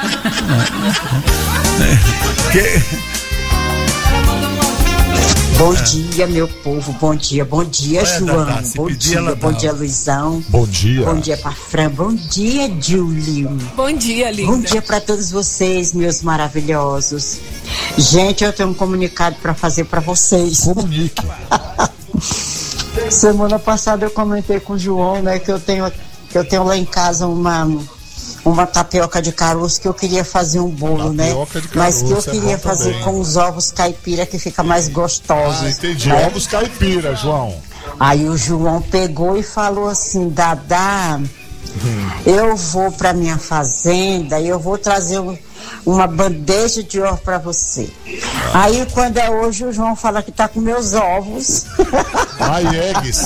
Bom dia, meu povo, bom dia, João, Dadá, bom dia, Luizão. Bom dia. Bom dia pra Fran, bom dia, Julie. Bom dia, linda. Bom dia pra todos vocês, meus maravilhosos. Gente, eu tenho um comunicado pra fazer pra vocês. Comunique. Semana passada eu comentei com o João, né, que eu tenho lá em casa uma tapioca de caroço, que eu queria fazer um bolo, né? Mas que eu queria fazer também com os ovos caipira, que fica mais gostoso. Entendi. Né? Ovos caipira, João. Aí o João pegou e falou assim: Dadá, eu vou pra minha fazenda e eu vou trazer uma bandeja de ovo pra você. Aí quando é hoje, o João fala que tá com meus ovos. Ai, eggs.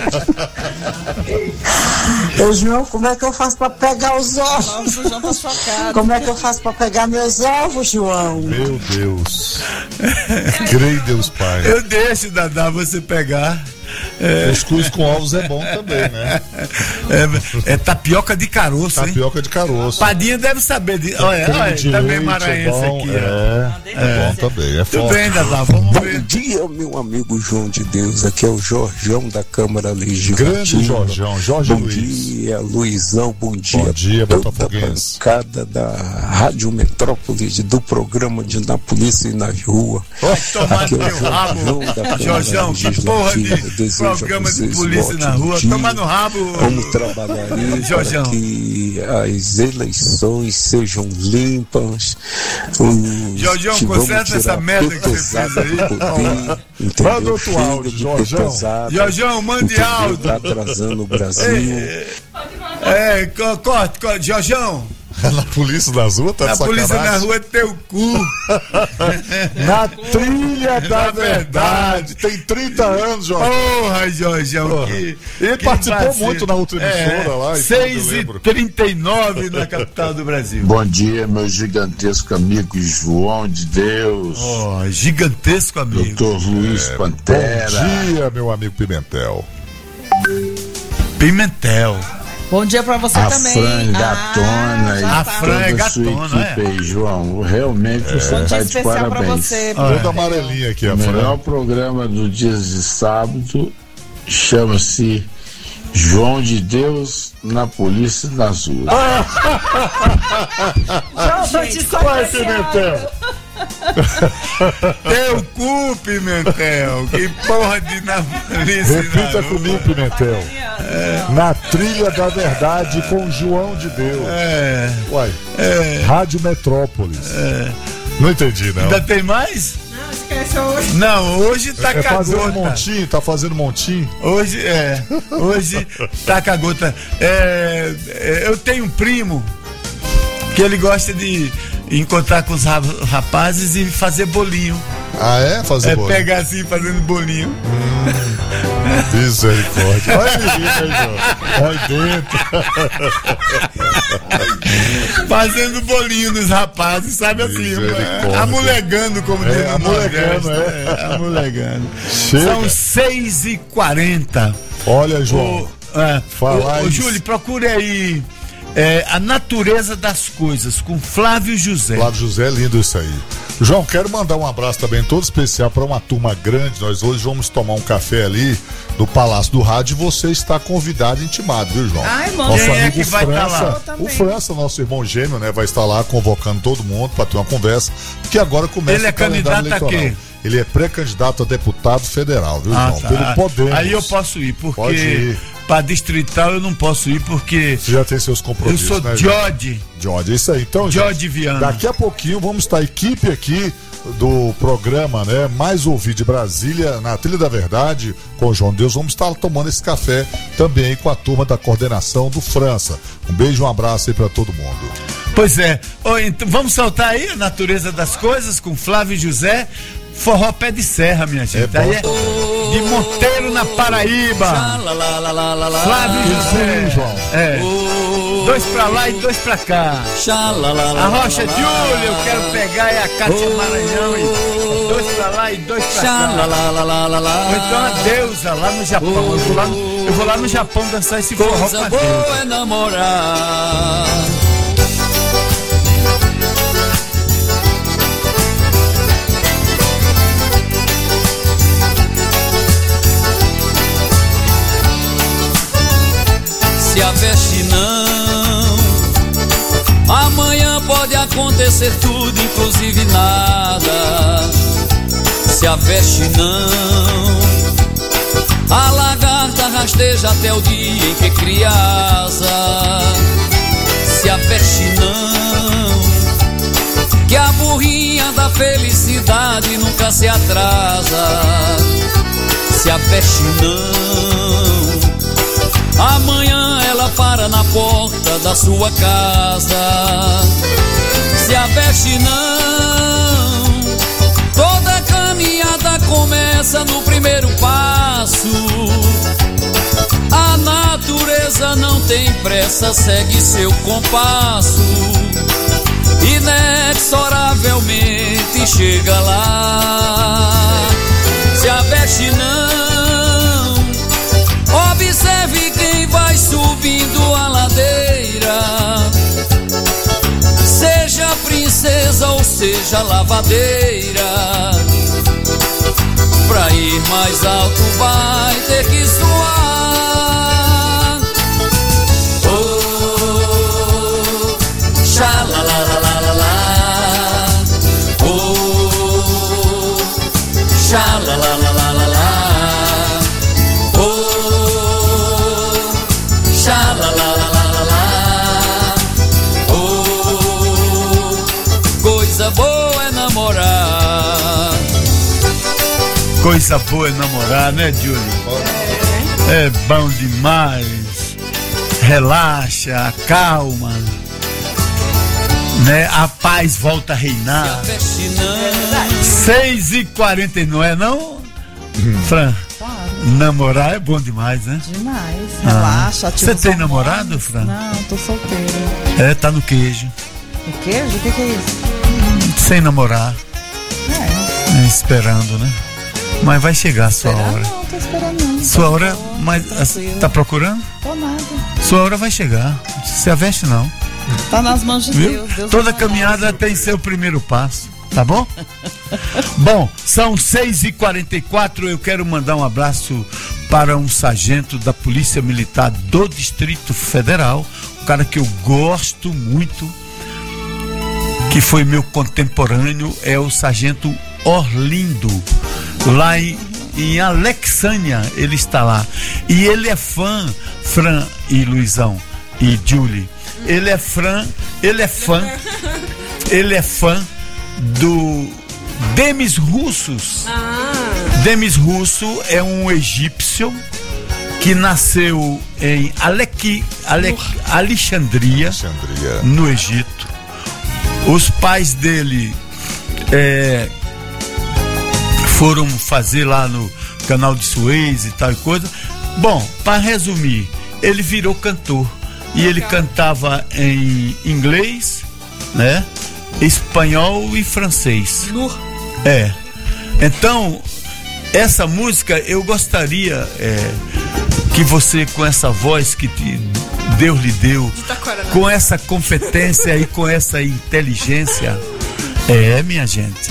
Ô João, como é que eu faço pra pegar os ovos? Como é que eu faço pra pegar meus ovos, João? Meu Deus. Creio em Deus, Pai. Eu deixo, Dadá, você pegar. Cuscuz com ovos é bom também, né? É tapioca de caroço, hein? Tapioca de caroço. Padinha deve saber de. Olha, também maranhense aqui. É bom também, é Tudo forte. bem, Dadá, vamos ver. Bom dia, meu amigo João de Deus. Aqui é o Jorjão da Câmara Legislativa. Grande Jorjão, Jorge bom Luiz. Bom dia, Luizão. Bom dia, Botafoguense. Bancada da Rádio Metrópolis, do programa de Na Polícia e na Rua. Aqui é o Jorjão da Câmara Jorjão, que porra de programa de polícia na rua, toma no rabo. Vamos trabalhar aí para que as eleições sejam limpas. Jorjão, conserta essa merda que você fez aí. Entendeu? Manda outro Chega áudio, de Jorjão. ter pesado, Jorjão, mande entendeu? áudio. Tá atrasando o Brasil. Corte, Jorjão. Na polícia das ruas, tá de A polícia sacanagem. na rua é teu cu. Na trilha da verdade. Tem 30 anos, Jorge. Porra, Jorjão. Ele participou muito na outra emissora lá. 6h39 na capital do Brasil. Bom dia, meu gigantesco amigo João de Deus. Gigantesco amigo. Doutor Luiz Pantera. Bom dia, meu amigo Pimentel. Pimentel. Bom dia pra você também. Fran Gatona e a Fran é toda a sua gatona, equipe aí, João. Realmente você Bom dia tá de especial pra parabéns. você. Toda amarelinha aqui, a O melhor Fran. programa do Dias de Sábado chama-se João de Deus na Polícia nas Ruas. Vai, Pimentel. Teu cu, Pimentel. Que porra de polícia. Repita comigo, Pimentel. Na trilha da verdade com João de Deus. Uai. Rádio Metrópolis. Não entendi, não. Ainda tem mais? Não, esquece hoje. Não, hoje tá É fazendo cagota. montinho, tá fazendo montinho. Hoje tá cagota. Eu tenho um primo que ele gosta de encontrar com os rapazes e fazer bolinho. Ah, é? Fazer bolinho? Pegar assim, fazendo bolinho. Misericórdia. Olha o menino aí, João. Olha dentro. Fazendo bolinho nos rapazes, sabe assim? Misericórdia. Amulegando, como diz no amulegando, Nordeste. Amulegando. Chega. São 6h40. Olha, João. Falar Ô, isso. Júlio, procure aí A Natureza das Coisas, com Flávio José. Flávio José, lindo isso aí. João, quero mandar um abraço também todo especial para uma turma grande. Nós hoje vamos tomar um café ali no Palácio do Rádio e você está convidado e intimado, viu, João? Ai, bom. Nosso Quem é amigo que vai estar França, lá? o França, nosso irmão gêmeo, né, vai estar lá convocando todo mundo para ter uma conversa, porque agora começa Ele é o calendário candidato a eleitoral. quê? Ele é pré-candidato a deputado federal, viu, João? Tá. Pelo Podemos. Aí eu posso ir, Pode porque ir. para distrital eu não posso ir, porque Você já tem seus eu compromissos, sou né, João? George. George, é isso aí. Então, George gente, Viana. daqui a pouquinho vamos estar a equipe aqui do programa, né, mais ouvido de Brasília, na Trilha da Verdade, com o João Deus. Vamos estar tomando esse café também aí com a turma da coordenação do França. Um beijo e um abraço aí pra todo mundo. Pois é. Então, vamos soltar aí A Natureza das Coisas com Flávio José. Forró Pé de Serra, minha gente. Aí é de Monteiro, na Paraíba. Flávio José. João. Dois pra lá e dois pra cá. A Rocha Júlia, eu quero pegar, e a Cátia Maranhão. E dois pra lá e dois pra cá. Ou então a deusa lá no Japão. Eu vou lá no Japão dançar esse forró com a deusa. É namorar. Se aveste não, amanhã pode acontecer tudo, inclusive nada. Se aveste não, a lagarta rasteja até o dia em que cria asa. Se aveste não, que a burrinha da felicidade nunca se atrasa. Se aveste não, amanhã ela para na porta da sua casa. Se aveste não, toda caminhada começa no primeiro passo. A natureza não tem pressa, segue seu compasso. Inexoravelmente chega lá. Se aveste não, observe quem vai subindo a ladeira. Seja princesa ou seja lavadeira, pra ir mais alto vai ter que suar. Oh, xalalalala. Oh, xalalalala. Coisa boa é namorar. Coisa boa é namorar, né, Júlio? É bom demais. Relaxa, acalma, né? A paz volta a reinar. 6h40, não é não? Fran? Namorar é bom demais, né? Demais. Relaxa, ativa Você os tem hormônios. namorado, Fran? Não, tô solteira. É, tá no queijo. O queijo? O que é isso? Sem namorar. Esperando, né? Mas vai chegar a sua hora. Não, tô esperando não. Sua hora, mas tá procurando? Tô nada. Sua hora vai chegar. Se aveste não. Tá nas mãos de Viu? Deus. Toda caminhada tem seu primeiro passo, tá bom? Bom, são 6h44. Eu quero mandar um abraço para um sargento da Polícia Militar do Distrito Federal, um cara que eu gosto muito, que foi meu contemporâneo, é o sargento Orlindo, lá em Alexânia. Ele está lá e ele é fã, Fran e Luizão e Julie, ele é fã do Demis Roussos. Demis Russo é um egípcio que nasceu em Alexandria, no Egito. Os pais dele foram fazer lá no canal de Suez e tal e coisa. Bom, para resumir, ele virou cantor e ele cantava em inglês, né? Espanhol e francês. Então, essa música eu gostaria que você, com essa voz que Deus lhe deu, com essa competência e com essa inteligência, minha gente,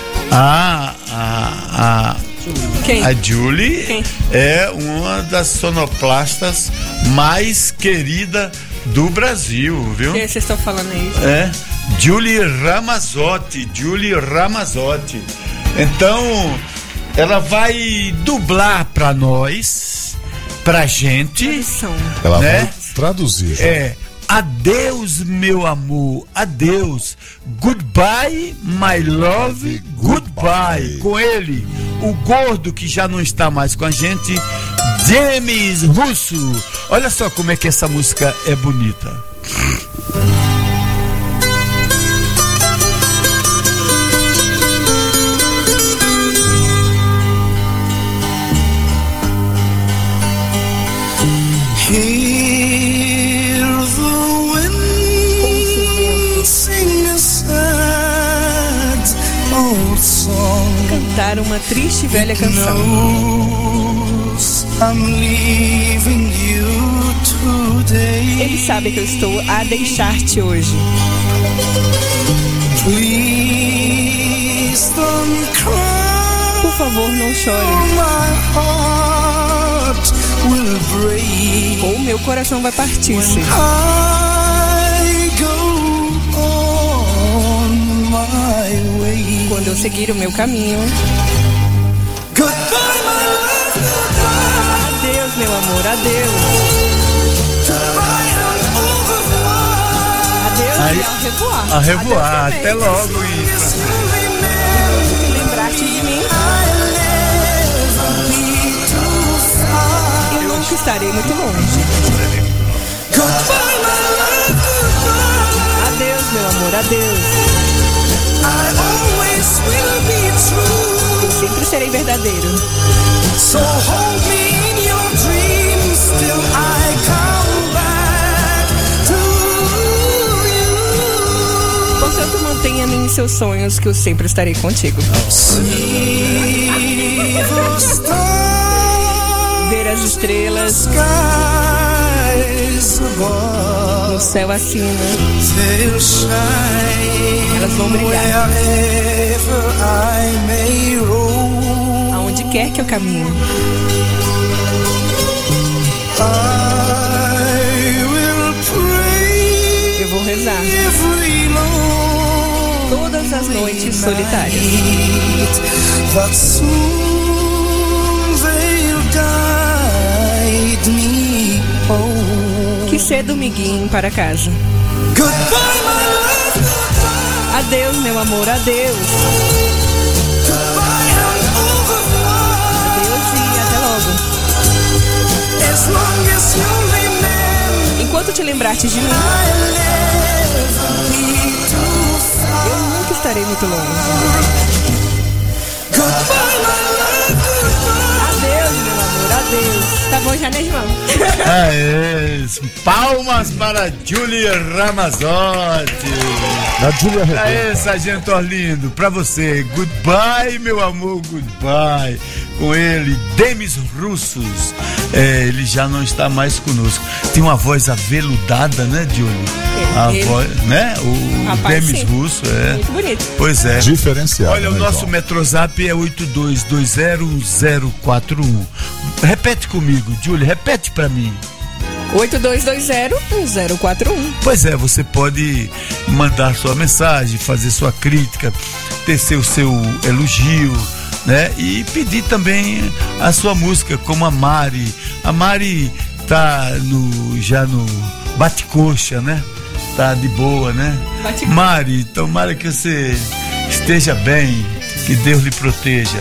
a Julie é uma das sonoplastas mais queridas do Brasil, viu? O que vocês estão falando aí? Julie Ramazotti. Então, ela vai dublar pra nós, pra gente. Ela né? vai traduzir. Adeus, meu amor, adeus. Goodbye, my love, goodbye. Com ele, o gordo que já não está mais com a gente, Demis Russo. Olha só como é que essa música é bonita. Hear the wind sing a sad old song. Cantar uma triste velha canção. I'm leaving you today. Ele sabe que eu estou a deixar-te hoje. Please don't cry. Por favor, não chore. My heart will break. Ou meu coração vai partir-se. I go on my way. Quando eu seguir o meu caminho. Goodbye, my love, goodbye. Adeus, meu amor, adeus. Goodbye and au revoir. Adeus Aí, e ao revoar. A revoar, Adeus até também. logo. Lembrar-te de mim. Eu nunca estarei muito longe. Goodbye, my love, goodbye. Adeus, meu amor, adeus. I always will be true. Eu sempre serei verdadeiro. So hold me in your dreams till I come back to you. Portanto, mantenha-me em seus sonhos que eu sempre estarei contigo. See the stars, ver as estrelas skies above, no céu acima. they'll shine Elas vão brilhar wherever I may roam. aonde quer que eu caminhe. I will pray Eu vou rezar every long todas as noites solitárias. night, that soon they'll guide me home. Que cedo me guiem para casa. Goodbye, my love, goodbye. Adeus, meu amor, adeus. Goodbye and au revoir. As long as you remember, Enquanto te lembraste de mim, eu nunca estarei muito longe. Adeus, meu amor, adeus. Tá bom já, né, João? Palmas para Julia Ramazotti. A Julia Rebenta. Aê, Sargento Orlindo, pra você. Goodbye, meu amor, goodbye. Com ele, Demis Russos. Ele já não está mais conosco. Tem uma voz aveludada, né, Julia? A voz, né? O Rapaz, Demis sim. Russo, é. Muito bonito. Pois é. Diferenciado. Olha, o né, nosso João? Metrozap é 82201041. Repete comigo, Julia, repete pra mim. 82201041. Pois é, você pode mandar sua mensagem, fazer sua crítica, tecer o seu elogio, né? E pedir também a sua música, como a Mari. A Mari tá já no bate-coxa, né? Tá de boa, né? Bate-coxa. Mari, tomara que você esteja bem, que Deus lhe proteja.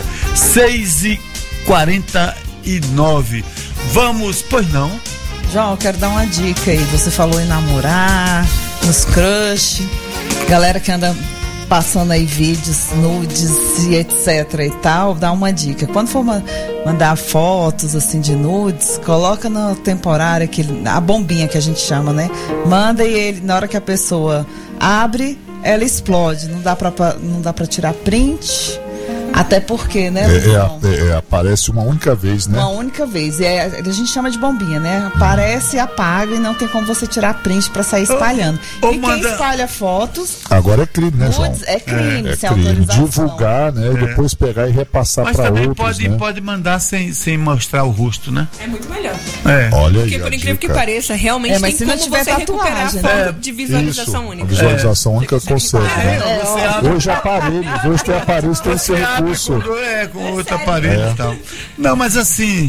6h49. Vamos, pois não? João, eu quero dar uma dica aí. Você falou em namorar, nos crush, galera que anda passando aí vídeos, nudes e etc e tal, dá uma dica. Quando for mandar fotos assim de nudes, coloca na temporária, a bombinha que a gente chama, né? Manda e ele, na hora que a pessoa abre, ela explode. Não dá pra tirar print. Até porque, né, João? Aparece uma única vez, né? Uma única vez. E a gente chama de bombinha, né? Aparece, apaga e não tem como você tirar print pra sair espalhando. E quem espalha fotos... Agora é crime, né, João? É crime, É sem crime. autorização. Divulgar, né? E depois pegar e repassar Mas pra também outros, né? pode mandar sem mostrar o rosto, né? É muito melhor. Olha aí, Porque por a incrível que dica. pareça, realmente mas tem se não como tiver você recuperar a tatuagem, foto né? de visualização Isso, única. a visualização única consegue, né? Hoje aparelhos, hoje tem aparelhos que tem esse recurso. Com outro aparelho e tal. Não, mas assim,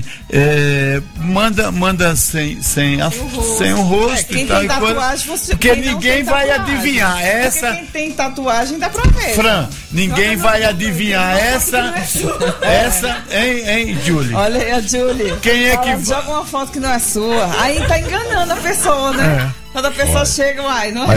manda sem o rosto Quem e tal. tem tatuagem, você... Porque quem não ninguém tem vai tatuagem. adivinhar Porque essa. quem tem tatuagem dá pra ver. Fran, ninguém vai adivinhar essa, hein, Julie? Olha aí a Julie. Quem é que Ela joga uma foto que não é sua. Aí tá enganando a pessoa, né? Quando a pessoa chega, não é?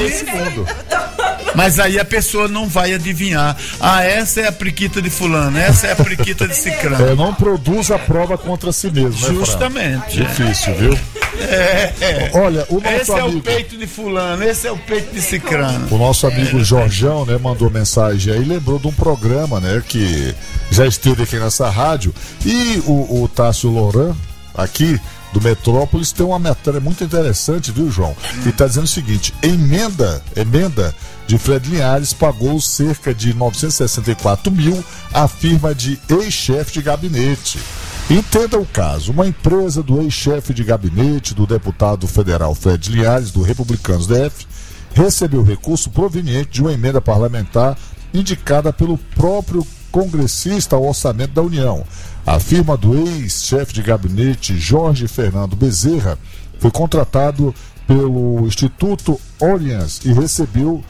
Mas aí a pessoa não vai adivinhar. Essa é a priquita de fulano, essa é a priquita de cicrano. Não produz a prova contra si mesmo, né, Fran? Justamente. Difícil, viu? Olha, o nosso esse é amigo... o peito de fulano, esse é o peito de cicrano. O nosso amigo Jorjão, né, mandou mensagem aí, lembrou de um programa, né, que já esteve aqui nessa rádio. E o Tássio Loran, aqui do Metrópolis, tem uma matéria muito interessante, viu, João? Que está dizendo o seguinte: emenda de Fred Linhares pagou cerca de 964 mil à firma de ex-chefe de gabinete. Entenda o caso: uma empresa do ex-chefe de gabinete do deputado federal Fred Linhares, do Republicanos DF, recebeu recurso proveniente de uma emenda parlamentar indicada pelo próprio congressista ao orçamento da União. A firma do ex-chefe de gabinete Jorge Fernando Bezerra foi contratado pelo Instituto Orians e recebeu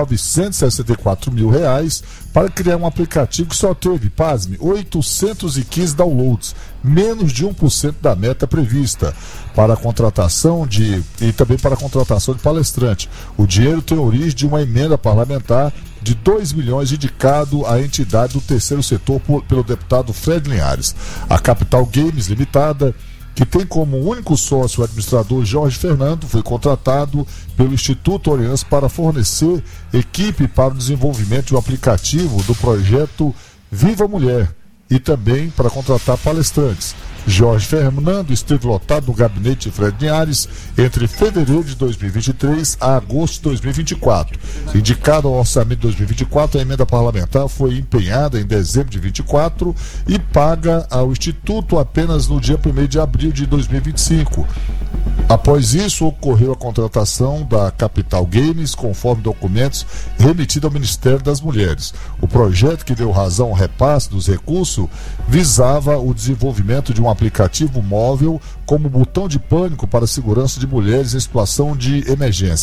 964 mil reais para criar um aplicativo que só teve, pasme, 815 downloads, menos de 1% da meta prevista para a contratação e também para a contratação de palestrante. O dinheiro tem origem de uma emenda parlamentar de 2 milhões indicado à entidade do terceiro setor pelo deputado Fred Linhares. A Capital Games Limitada, que tem como único sócio o administrador Jorge Fernando, foi contratado pelo Instituto Orians para fornecer equipe para o desenvolvimento de um aplicativo do projeto Viva Mulher e também para contratar palestrantes. Jorge Fernando esteve lotado no gabinete de Fred Linhares entre fevereiro de 2023 a agosto de 2024. Indicado ao orçamento de 2024, a emenda parlamentar foi empenhada em dezembro de 2024 e paga ao Instituto apenas no dia 1º de abril de 2025. Após isso, ocorreu a contratação da Capital Games, conforme documentos remetidos ao Ministério das Mulheres. O projeto que deu razão ao repasse dos recursos visava o desenvolvimento de um aplicativo móvel como botão de pânico para a segurança de mulheres em situação de emergência.